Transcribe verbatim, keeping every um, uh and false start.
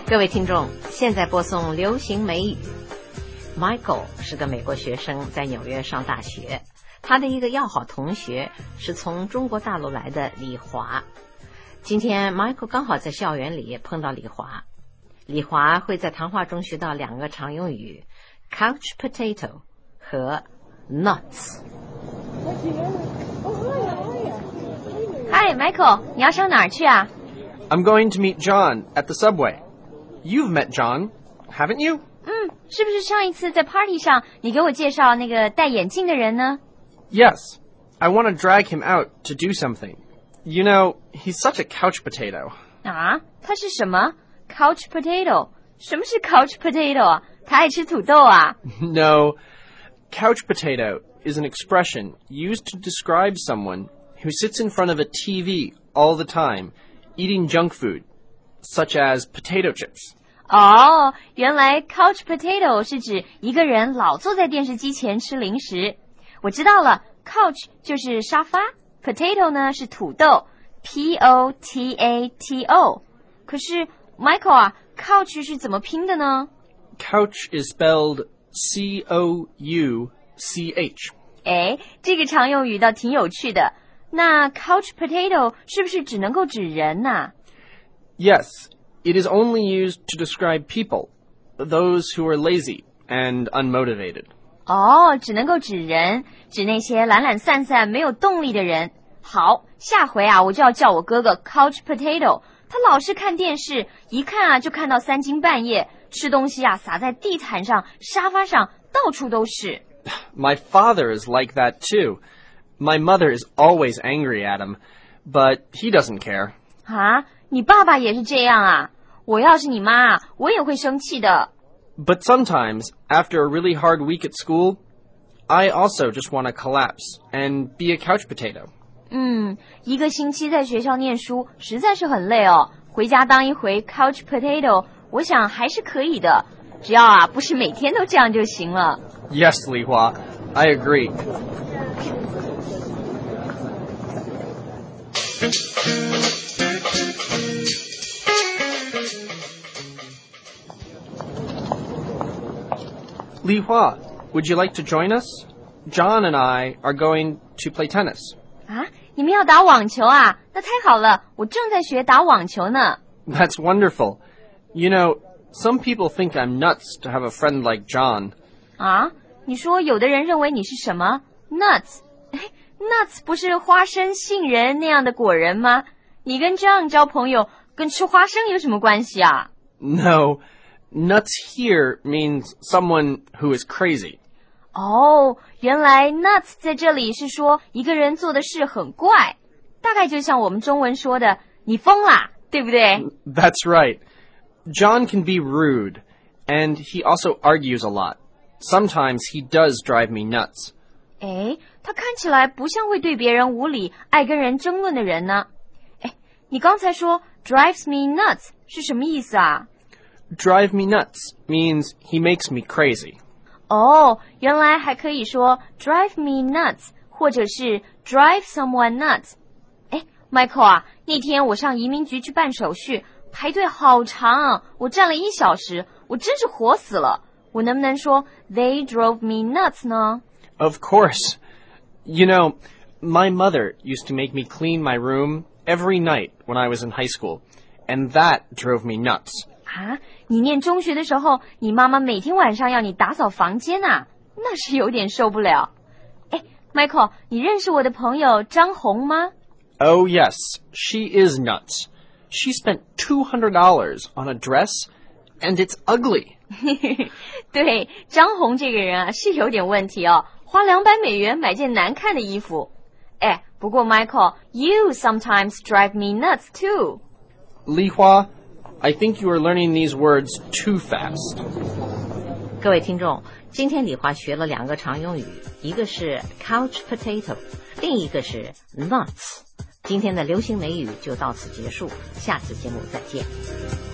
各位听众，现在播送流行美语。Michael 是个美国学生，在纽约上大学。他的一个要好同学是从中国大陆来的李华。今天 Michael 刚好在校园里碰到李华。李华会在谈话中学到两个常用语 couch potato 和 nuts。 Hi Michael， 你要上哪儿去啊？ I'm going to meet John at the subway.You've met John, haven't you? 嗯，是不是上一次在 party 上你给我介绍那个戴眼镜的人呢？ Yes, I want to drag him out to do something. You know, he's such a couch potato. 啊，他是什么？ couch potato？ 什么是 couch potato 啊？他爱吃土豆啊？ No, couch potato is an expression used to describe someone who sits in front of a T V all the time, eating junk food.Such as potato chips. 哦，原来 couch potato 是指一个人老坐在电视机前吃零食。我知道了 ，couch 就是沙发 ，potato 呢是土豆 ，P O T A T O。可是 Michael 啊 ，couch 是怎么拼的呢？ Couch is spelled C O U C H. 哎，这个常用语倒挺有趣的。那 couch potato 是不是只能够指人呐 ？Yes, it is only used to describe people, those who are lazy and unmotivated. 哦，只能够指人，指那些懒懒散散、没有动力的人。好，下回啊，我就要叫我哥哥 couch potato。他老是看电视，一看啊就看到三更半夜，吃东西啊洒在地毯上、沙发上，到处都是。 My father is like that too. My mother is always angry at him, but he doesn't care. 啊？你爸爸也是这样啊？我要是你妈啊，我也会生气的。 But sometimes, after a really hard week at school, I also just want to collapse and be a couch potato. 嗯，一个星期在学校念书实在是很累哦，回家当一回 couch potato， 我想还是可以的，只要啊不是每天都这样就行了。 Yes, Li Hua, I agree. Li Hua, would you like to join us? John and I are going to play tennis. 啊，你们要打网球啊？那太好了，我正在学打网球呢。 That's wonderful. You know, some people think I'm nuts to have a friend like John. 啊，你说有的人认为你是什么 nuts？ 哎 ，nuts 不是花生、杏仁那样的果仁吗？你跟 John 交朋友，跟吃花生有什么关系啊？ No.Nuts here means someone who is crazy. 哦，原来 nuts 在这里是说一个人做的事很怪，大概就像我们中文说的你疯啦，对不对？ That's right. John can be rude, and he also argues a lot. Sometimes he does drive me nuts. 诶，他看起来不像会对别人无理、爱跟人争论的人呢。诶，你刚才说 drives me nuts 是什么意思啊 ？Drive me nuts means he makes me crazy. 哦，原来还可以说 drive me nuts 或者是 drive someone nuts。诶 Michael 啊，那天我上移民局去办手续，排队好长，我站了一小时，我真是火死了。我能不能说 they drove me nuts 呢？ Of course. You know, my mother used to make me clean my room every night when I was in high school, and that drove me nuts. 啊，你念中学的时候，你妈妈每天晚上要你打扫房间啊，那是有点受不了。哎 ，Michael， 你认识我的朋友张红吗？ Oh, yes, she is nuts. She spent two hundred dollars on a dress, and it's ugly. 对，张红这个人啊是有点问题哦，花两百美元买件难看的衣服。哎，不过 Michael，you sometimes drive me nuts too. Li Hua,I think you are learning these words too fast. 各位听众，今天李华学了两个常用语，一个是 couch potato， 另一个是 nuts。今天的流行美语就到此结束，下次节目再见。